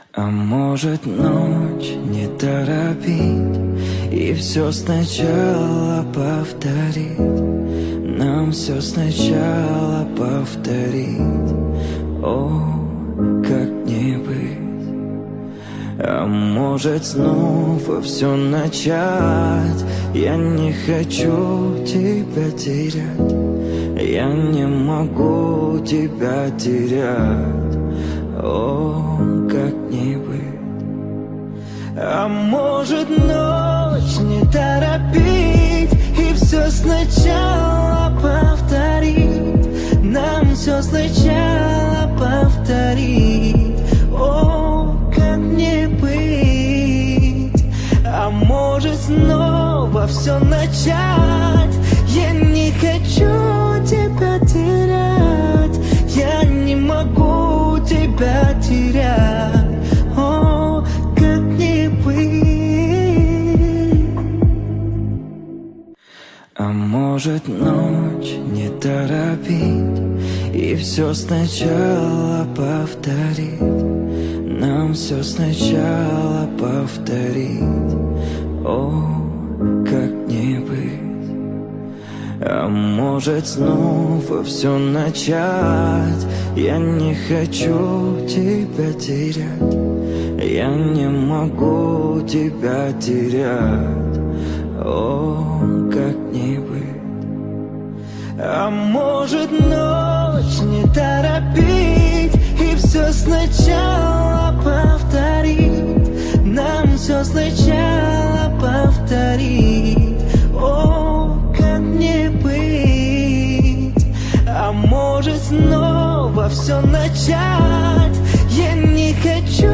А может ночь не торопить и все сначала повторить, нам все сначала повторить. О, как не быть. А может снова все начать, я не хочу тебя терять, я не могу тебя терять. О, как не быть. А может ночь не торопить и все сначала повторить, нам все сначала повторить. О, как не быть. А может снова все начать, я не хочу тебя терять, я не могу тебя терять. О, как не быть. А может ночь не торопить и все сначала повторить, нам все сначала повторить. О, как не быть. А может снова все начать, я не хочу тебя терять, я не могу тебя терять. О, как не быть. А может ночь не торопить и все сначала повторить, нам все сначала повторить. О, как не быть. А может снова все начать, я не хочу